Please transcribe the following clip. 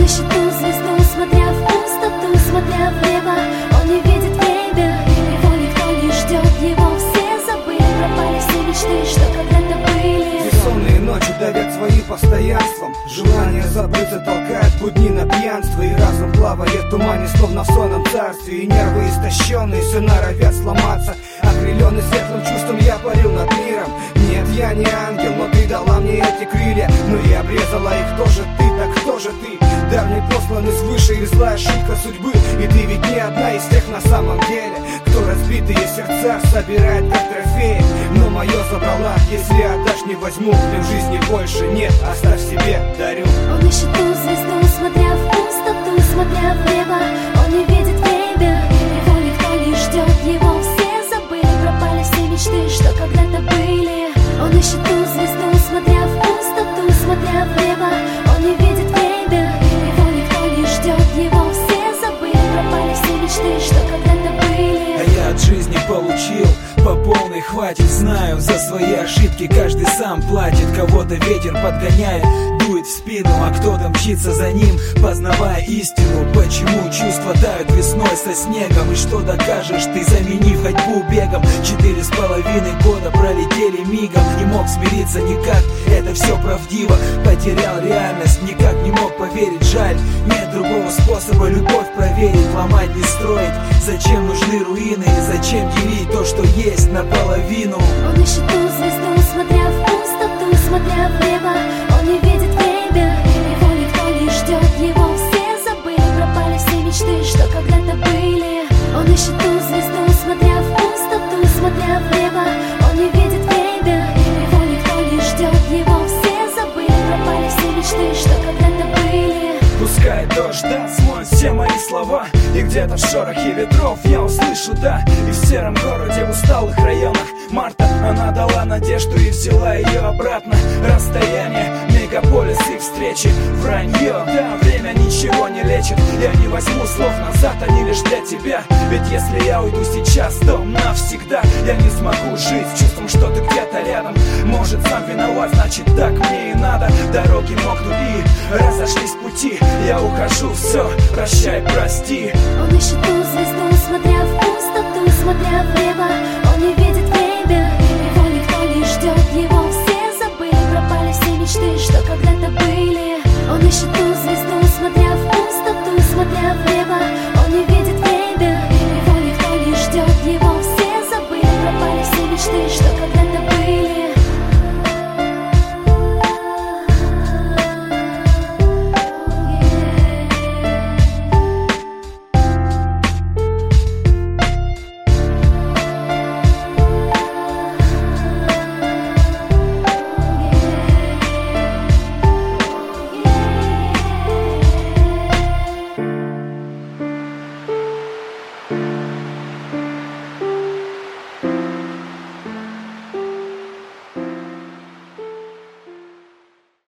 ищет ту звезду, смотря в пустоту, смотря в небо. Он не видит время, его никто не ждет. Его все забыли, пропали все мечты, что когда-то были. Бессонные ночи давят своим постоянством. Желание забыться толкает будни на пьянство. И разум плавает в тумане, словно в сонном царстве. И нервы истощенные все норовят сломаться. Окрыленный светлым чувством я парил над миром. Нет, я не ангел, но ты дала мне эти крылья. Но и обрезала их тоже ты, так кто же ты? Дар мне послан свыше и злая ошибка судьбы. И ты ведь не одна из тех на самом деле, кто разбитые сердца собирает как трофеи. Но мое забрала, если отдашь, не возьму. Мне в жизни больше нет, оставь себе, дарю. Он ищет ту звезду, смотря в пустоту, смотря в небо. Он не видит время, его никто не ждет. Его все забыли, пропали все мечты, что когда-то были. Он ищет ту звезду, смотря в пустоту, смотря в небо. Он не видит время, его никто не ждет. Его все забыли, пропали все мечты, что когда-то были. А я от жизни получил по полной, хватит. Знаю, за свои ошибки каждый сам платит. Кого-то ветер подгоняет, дует в спину, а кто-то мчится за ним, познавая истину. Почему чувства тают весной со снегом? И что докажешь ты, заменив ходьбу бегом? 4,5 года пролетели мигом. Не мог смириться никак, это все правдиво. Потерял реальность, никак не мог поверить. Жаль, нет другого способа любовь проверить. Ломать, не строить, зачем нужны руины? Зачем делить то, что есть, наполовину? Он ищет ту звезду, смотря в пустоту, смотря в небо. Он не видит время, его никто не ждет. Его все забыли, пропали все мечты, что когда-то были. Он ищет ту звезду, смотря в пустоту, смотря в небо. Он не видит время, его никто не ждет. Его все забыли, пропали все мечты, что когда-то были. Пускай дождь даст смоет все мои слова, и где-то в шорохе ветров я услышу «да». И в сером городе, в усталых районах Марта, она дала надежду и взяла ее обратно. Расстояние, мегаполис и встречи, вранье. Да, время ничего не лечит, я не возьму слов назад, они лишь для тебя. Ведь если я уйду сейчас, то навсегда я не смогу жить с чувством, что ты где-то рядом. Может, сам виноват, значит так мне и надо. Дороги мокнут и разошлись пути. Я ухожу, все, прощай, прости. Он ищет ту звезду, смотря в пустоту, смотря в небо. Он не видит время, его никто не ждет. Его все забыли, пропали все мечты, что когда-то были. Он ищет ту звезду,